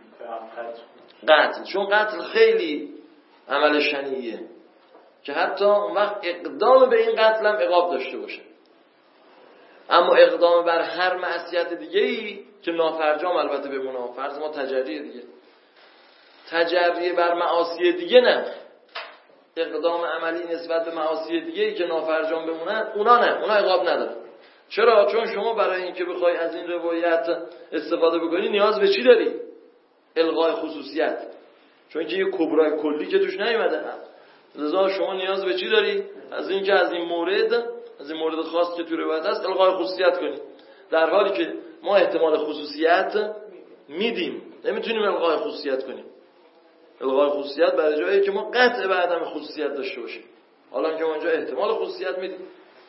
قتل، چون قتل خیلی عمل شنیعیه که حتی اون وقت اقدام به این قتل هم عقاب داشته باشه. اما اقدام بر هر معصیت دیگه‌ای که نافرجام البته بمونه، فرض ما تجریه دیگه، تجریه بر معاصی دیگه نه، اقدام عملی نسبت به معاصی دیگه‌ای که نافرجام بمونن اونا نه، اونا عقاب نداره. چرا؟ چون شما برای اینکه بخوای از این روایت استفاده بکنی نیاز به چی داری؟ الغای خصوصیت، چون که یه کبرای کلی که توش نیومده. لذا شما نیاز به چی داری؟ از اینکه از این مورد از این مورد خاص که تو روایت هست الغای خصوصیت کنی، در حالی که ما احتمال خصوصیت میدیم، نمیتونیم الغای خصوصیت کنیم. الغای خصوصیت برای جایی که ما قطع به عدم خصوصیت داشته باشیم، حالا که ما اونجا احتمال خصوصیت میدیم.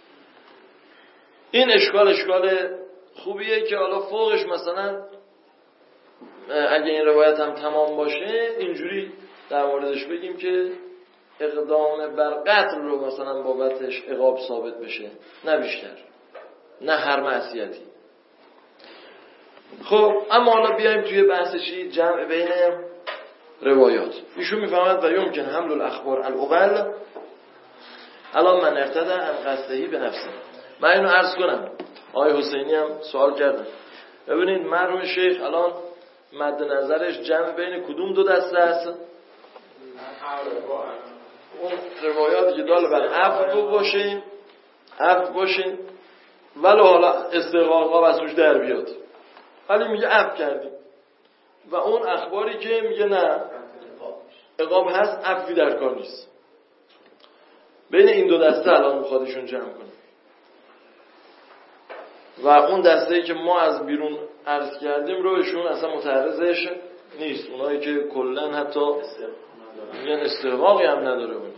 این اشکال اشکال خوبیه که حالا فوقش مثلا اگه این روایت هم تمام باشه اینجوری در موردش بگیم که اقدام بر قتل رو مثلا بابتش عقاب ثابت بشه، نه بیشتر، نه هر معصیتی. خب اما حالا بیایم توی بحث چی؟ جمع بین روایات. ایشون میفهمد و یمکن حمل الاخبار الاول الان من ارتدى عن قصدهی به نفسه. من اینو عرض کنم، آقای حسینی هم سوال کردن. ببینید مرحوم شیخ الان مد نظرش جمع بین کدوم دو دسته است؟ اون روایاتی که دال بر عفو باشه، عفو باشه ولو حالا استقاقا از روش در بیاد، ولی میگه عفو کردیم، و اون اخباری که میگه نه عقاب هست عفوی در کار نیست. بین این دو دسته الان میخوادشون جمع کنه. و اون دسته‌ای که ما از بیرون عرض کردیم رو ایشون اصلا متعرضش نیست، اونایی که کلن حتی میگن استقاقی هم نداره اونا.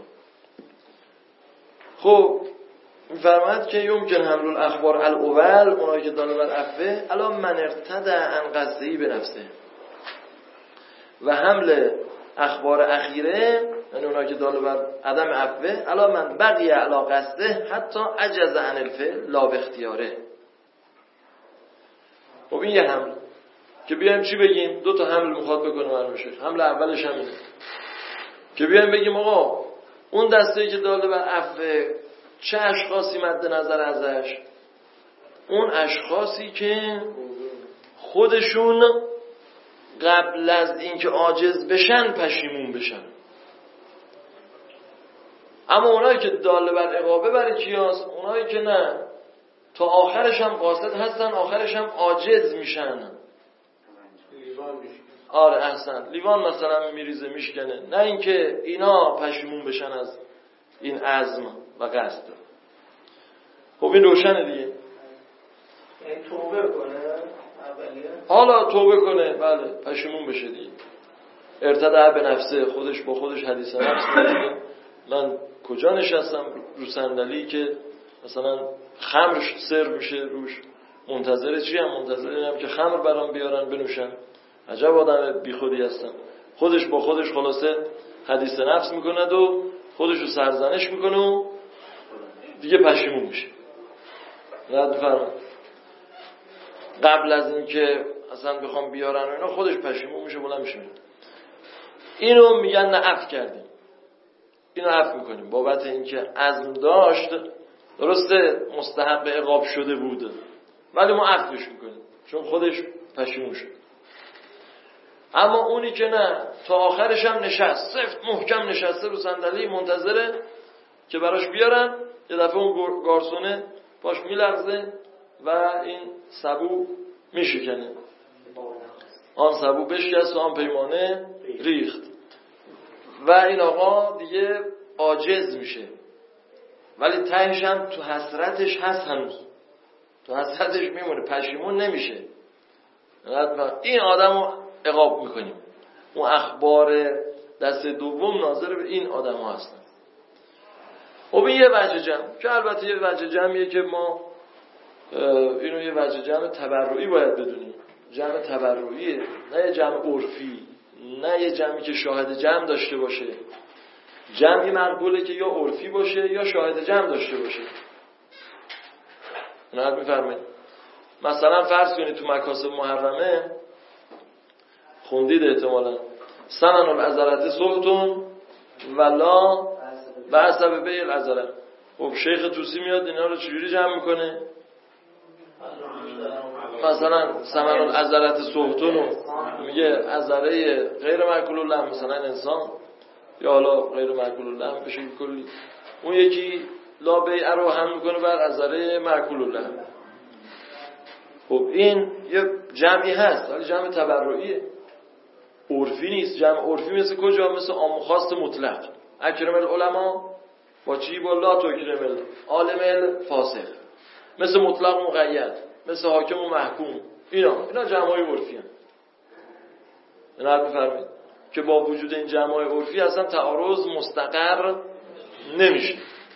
خب میفرماید که یمکن حمل الاخبار الاول، اونایی که داله بر عفوه، الان من ارتدى عن قصدهی به نفسه، و حمل اخبار اخیره یعنی اونایی که داله بر عدم عفوه، الان من بقی علی قصده حتی عجز عن الفعل لا باختیاره. خب این یه حمل که بیایم چی بگیم؟ دو تا حمل میخواد بکنه مرحوم شیخ. حمل اولش همینه که بیایم بگیم آقا اون دسته‌ای که داله بر عفو چه اشخاصی مد نظر ازش؟ اون اشخاصی که خودشون قبل از اینکه عاجز بشن پشیمون بشن. اما اونایی که داله بر عقابه برای کیاست؟ اونایی که نه تا آخرش هم قاصد هستن، آخرش هم عاجز میشن. آره احسن، لیوان مثلا میریزه میشکنه، نه اینکه اینا پشیمون بشن از این عزم و قصد. خب این روشنه دیگه. یعنی توبه کنه اولیه، حالا توبه کنه، بله پشیمون بشه دیگه. ارتدع به نفسه، خودش با خودش حدیث نفس میگه من کجا نشستم رو صندلی که مثلا خمر سرو میشه روش، منتظر چی هم؟ منتظر اینم که خمر برام بیارن بنوشن. عجب آدم بی خودی هستم. خودش با خودش خلاصه حدیث نفس میکند و خودشو سرزنش میکنه و دیگه پشیمون میشه. رد فرمان قبل از این که اصلا بخوام بیارن و اینا خودش پشیمون میشه، بلند میشه. اینو میگن نه عفو کردیم، اینو عفو میکنیم بابت اینکه عزم داشت، درسته مستحق عقاب شده بود ولی ما عفوش میکنیم چون خودش پشیمون شد. اما اونی که نه تا آخرش هم نشست، سفت محکم نشسته رو صندلی منتظره که براش بیارن، یه دفعه اون گارسونه پاش میلرزه و این سبو میشکنه، آن سبو بشکست و آن پیمانه ریخت و این آقا دیگه عاجز میشه، ولی تهش هم تو حسرتش هست، هنوز تو حسرتش میمونه، پشیمون نمیشه. این آدم رو عقاب میکنیم. اون اخبار دست دوم ناظر به این آدم ها هستن. خب این یه وجه جمع که البته یه وجه جمعیه که ما اینو یه وجه جمع تبرعی باید بدونیم. جمع تبرعیه، نه یه جمع عرفی، نه یه جمعی که شاهد جمع داشته باشه. جمعی مقبوله که یا عرفی باشه یا شاهد جمع داشته باشه. نه میفرمایید مثلا فرض کنید تو مکاسب محرمه خوندید احتمالا سنن العذرت صحتون ولا بعصب بیل عذره. خب شیخ توسی میاد اینا رو چجوری جمع میکنه؟ مثلا سمن العذرت صحتون رو میگه عذره غیر مأکول اللحم، مثلا انسان یا حالا غیر مأکول اللحم بشه کلی، اون یکی لا بیع رو هم میکنه بر عذره مأکول اللحم. خب این یه جمعی هست ولی جمع تبرعیه، عرفی نیست. جمع عرفی مثل کجا؟ مثل عام خاص مطلق. اکرم العلماء با چی؟ با لا تکرم العالم الفاسق. مثل مطلق مقید، مثل حاکم و محکوم. اینا اینا جمعای عرفی هم. اینا حد بفرمید که با وجود این جمعای عرفی اصلا تعارض مستقر نمیشه.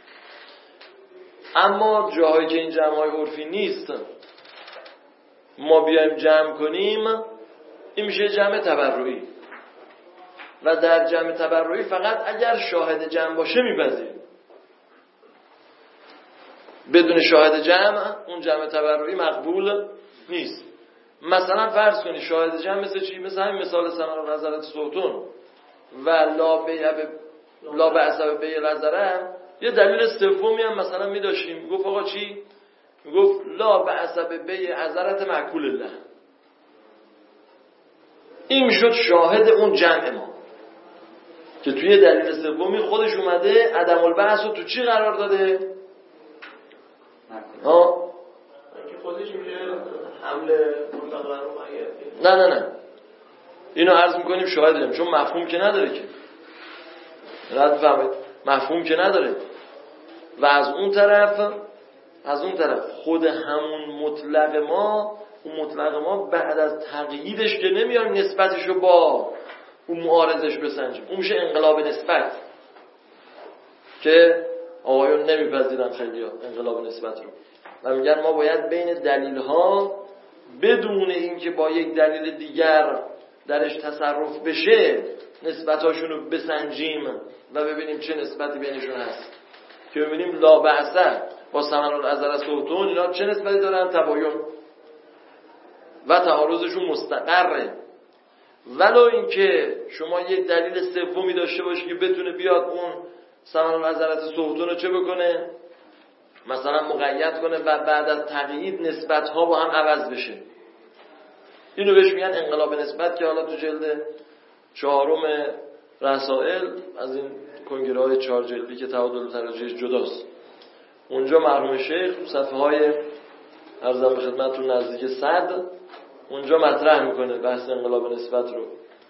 اما جاهایی که این جمعای عرفی نیست ما بیایم جمع کنیم، این میشه جمع تبرعی. و در جمع تبرعی فقط اگر شاهد جمع باشه میپذیریم. بدون شاهد جمع اون جمع تبرعی مقبول نیست. مثلا فرض کنید شاهد جمع مثل چی؟ مثل همین مثال سمن و نظرت صوتون و لا بیع لا بعصب بیع لذره. یه دلیل سومی هم مثلا می داشتیم، میگفت آقا چی؟ میگفت لا بعصب بیع عذرت مأکول الله. این میشد شاهد اون جمع ما که توی دلیل سومی خودش اومده عدم البحث رو تو چی قرار داده؟ ها؟ که خودش میشه حمل مطلق بر مقید. نه نه نه اینو عرض میکنیم شاهد داریم چون مفهوم که نداره که. رد فهمید مفهوم که نداره. و از اون طرف از اون طرف خود همون مطلق ما، اون مطلق ما بعد از تقییدش که نمیاریم نسبتشو با اون معارضش بسنجیم، اون میشه انقلاب نسبت که آقایون نمیپذیرن خیلی ها انقلاب نسبت رو و میگن ما باید بین دلیل ها بدون اینکه با یک دلیل دیگر درش تصرف بشه نسبتاشون رو بسنجیم و ببینیم چه نسبتی بینشون هست که ببینیم لا بعثه با سمن العذر صوتون اینا چه نسبتی دارن، تباین و تعارضشون مستقره. ولو اینکه شما یک دلیل سومی داشته باشی که بتونه بیاد اون سمن العذرت صوتون رو چه بکنه، مثلا مقید کنه و بعد از تقیید نسبت ها با هم عوض بشه. اینو بهش میگن انقلاب نسبت که حالا تو جلد چهارم رسائل از این کنگره های چهار جلدی که تعادل تراجعش جداست، اونجا مرحوم شیخ صفحه های عرضم به خدمتتون نزدیک صد اونجا مطرح میکنه بحث انقلاب نسبت رو.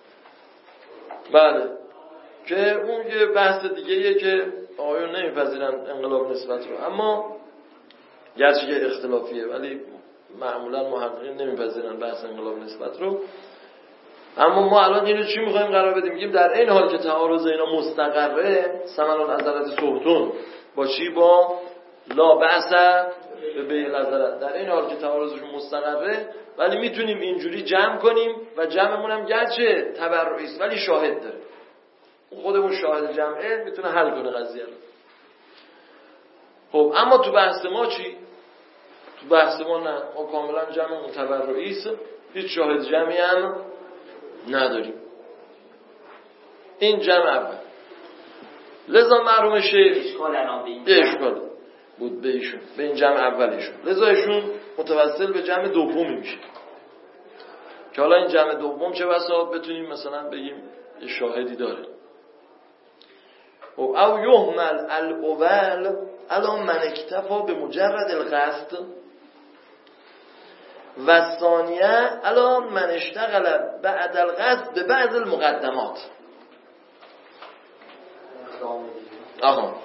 بله که اون یه بحث دیگه یه که آقایون نمیپذیرن انقلاب نسبت رو، اما گرچه که اختلافیه ولی معمولا محققین نمیپذیرن بحث انقلاب نسبت رو. اما ما الان اینو چی میخوایم قرار بدیم؟ میگیم در این حال که تعارض اینا مستقره، سمن العذرت صحتون با چی؟ با لا بأس به العذرت. در این حال که تعارضشون مستقره ولی میتونیم اینجوری جمع کنیم و جمعمون هم گرچه تبرعی است ولی شاهد داره. خودمون شاهد جمعه میتونه حل کنه قضیه رو. خب اما تو بحث ما چی؟ تو بحث ما نه، ما کاملا جمع متبرعی است، هیچ شاهد جمعی هم نداریم. این جمع اول. لذا مرحوم شیخ اشکال الان به این اشکال بود به ایشون، به این جمع اولیشون، لذا ایشون متوسل به جمع دومی میشه که حالا این جمع دوم چه بسا بتونیم مثلا بگیم یه شاهدی داره. او او یهمل الاول الان من اکتفا به مجرد القصد و ثانیه الان من اشتغل بعد القصد به بعض المقدمات. آها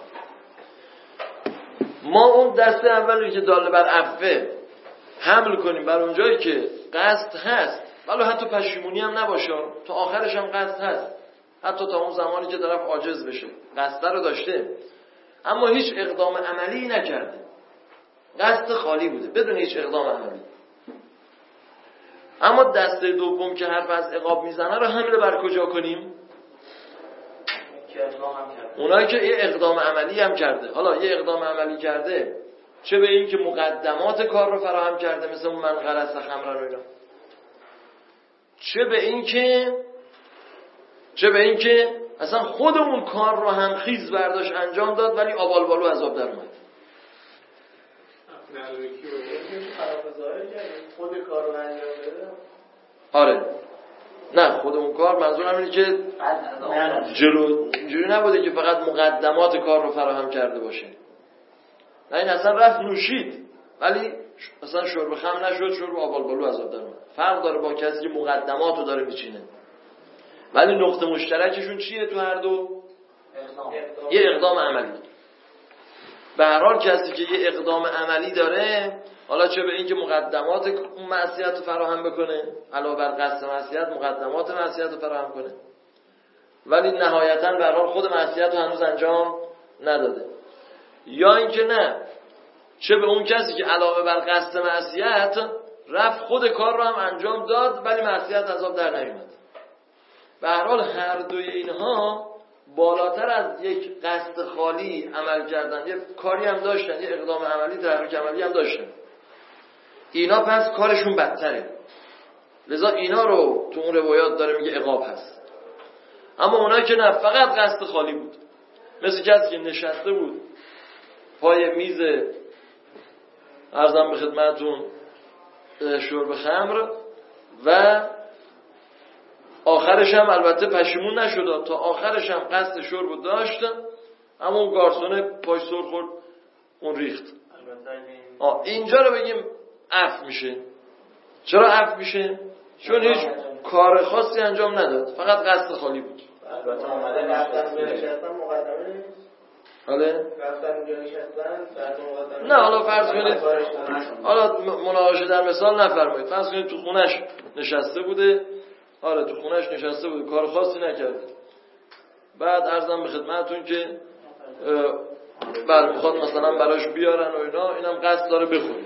ما اون دسته اولی که داله بر عفه حمل کنیم بر اونجایی که قصد هست، ولی حتی پشیمونی هم نباشه، تا آخرش هم قصد هست، حتی تا اون زمانی که طرف عاجز بشه قصد رو داشته اما هیچ اقدام عملی نکرده، قصد خالی بوده بدون هیچ اقدام عملی. اما دسته دوم که حرف از عقاب میزنه رو حمله بر کجا کنیم؟ اونایی که یه اقدام عملی هم کرده. حالا یه اقدام عملی کرده، چه به این که مقدمات کار رو فراهم کرده مثل من غرس خمرن و اینا، چه به این که چه به این که اصلا خود اون کار رو هم خیز برداشت انجام داد ولی آبال بالو عذاب در اومد. خود کار رو انجام بده. آره نه خود اون کار، منظورم اینه که جلو اینجوری نبوده که فقط مقدمات کار رو فراهم کرده باشه. نه این اصلا رفت نوشید ولی اصلا شرب خم نشد، شرب آبال بالو عذاب در اومد. فرق داره با کسی که مقدمات رو داره میچینه. ولی نقطه مشترکشون چیه تو هر دو؟ اقدام. یه اقدام عملی. به هر حال کسی که یه اقدام عملی داره، حالا چه به این که مقدمات اون معصیت رو فراهم بکنه، علاوه بر قصد معصیت مقدمات معصیت رو فراهم کنه، ولی نهایتاً به هر حال خود معصیت رو هنوز انجام نداده، یا اینکه نه چه به اون کسی که علاوه بر قصد معصیت رفت خود کار رو هم انجام داد ولی معصیت عذاب در نیامد. به هر حال هر دوی اینها بالاتر از یک قصد خالی عمل کردن، یه کاری هم داشتن، یه اقدام عملی، تحرک عملی هم داشتن. اینا پس کارشون بدتره، لذا اینا رو تو اون روایات داره میگه عقاب هست. اما اونایی که نه فقط قصد خالی بود، مثل کسی که نشسته بود پای میز عرضم به خدمتون شرب خمر و آخرش هم البته پشیمون نشد، تا آخرش هم قصد شرب داشت اما اون گارسونه پاش سر خورد اون ریخت. آه اینجا رو بگیم عفو میشه. چرا عفو میشه؟ چون هیچ کار خاصی انجام نداد، فقط قصد خالی بود. البته اومده رفتن به نشستن مقدمه نیست. حاله؟ رفتن اونجا نشستن بعد مقدمه. نه حالا فرض کنید، حالا مناقشه در مثال نفرمایید، فرض کنید تو خونش نشسته بوده، آره تو خونش نشسته بوده، کار خاصی نکرده، بعد عرضم به خدمتتون که بله میخواد مثلا براش بیارن و اینا، اینم قصد داره بخوره،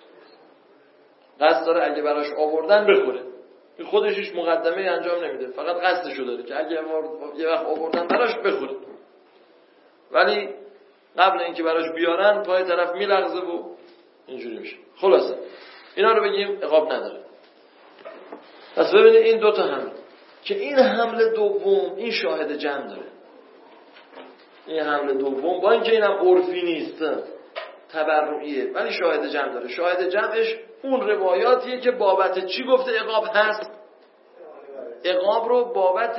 قصد داره اگه براش آوردن بخوره، این خودش هیچ مقدمه انجام نمیده، فقط قصدشو داره که اگه یه وقت آوردن براش بخوره، ولی قبل اینکه براش بیارن پای طرف میلغزه و اینجوری میشه. خلاصه اینا رو بگیم عقاب نداره. پس ببینید این دوتا حمل که این حمل دوم این شاهد جمع داره، این حمل دوم با اینکه اینم عرفی نیست تبرعیه ولی شاهد جمع داره. شاهد جمعش اون روایاتیه که بابت چی گفته عقاب هست؟ عقاب رو بابت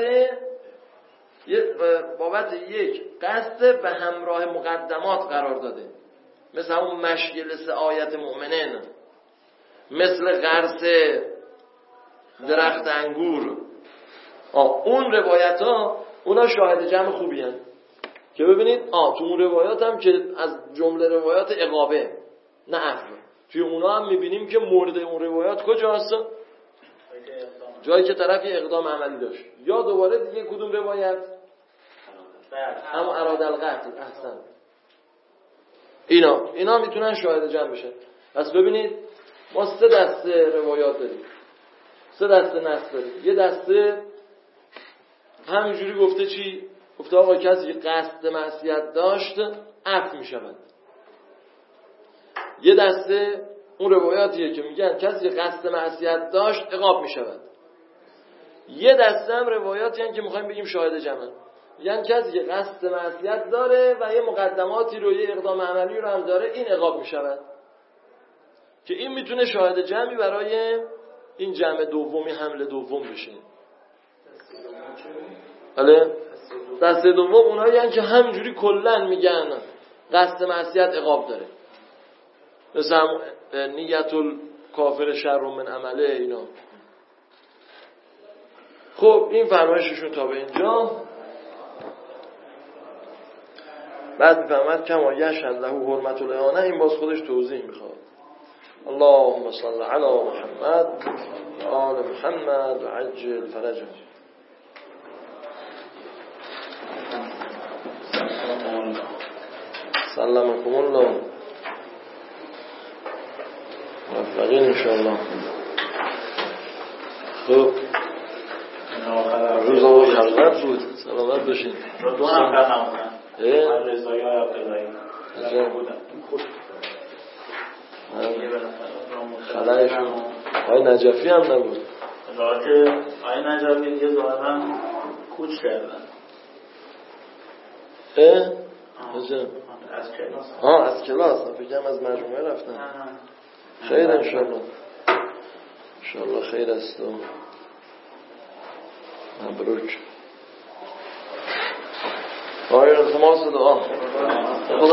بابت یک قصد به همراه مقدمات قرار داده، مثل همون مشیلس آیت مؤمنین، مثل غرس درخت انگور. آه اون روایت ها اونا شاهد جمع خوبی هست که ببینید آه تو اون روایات هم که از جمله روایات عقابه نه عفو، توی اونا هم میبینیم که مورد اون روایات کجاست؟ جایی که طرف یه اقدام عملی داشت. یا دوباره دیگه کدوم روایت؟ هم اراد القتل. احسن. اینا اینا میتونن شاهد جمع بشن. پس ببینید ما سه دسته روایات داریم، سه دسته نص داریم. یه دسته همینجوری گفته چی؟ گفته آقا کسی که قصد معصیت داشت عفو می شود. یه دسته اون روایاتیه که میگن کسی که قصد معصیت داشت عقاب می شود. یه دسته هم روایاتی هستن که میخوایم بگیم شاهد جمع، میگن کسی که قصد معصیت داره و یه مقدماتی رو، یه اقدام عملی رو هم داره، این عقاب می شود، که این میتونه شاهد جمعی برای این جمع دومی، حمل دوم بشه. بله دسته دوم اونایی هستن که همینجوری کلن میگن قصد معصیت عقاب داره، مثلا نیت الکافر شر من عمله اینا. خب این فرمایششون تا به اینجا. بعد میفهمد کما یشهد له حرمت الاهانه، این باز خودش توضیح میخواد. اللهم صل علی محمد و آل محمد و عجل فرجهم. سلمكم الله موفقین انشاءالله. خب روز آقا خلقت بود، سلامت باشین. دو نفر نمونن رضایی های عبداللهی بودن خلایشون آقای نجفی هم نبود. راجه آقای نجفی دیگه ظاهرا کوچ کردن. اه؟ از کلاس ها از کلاس فکرم از مجموعه رفتن. خیر انشاءالله، انشاءالله خیر است و مبروک. آقای التماس دعا.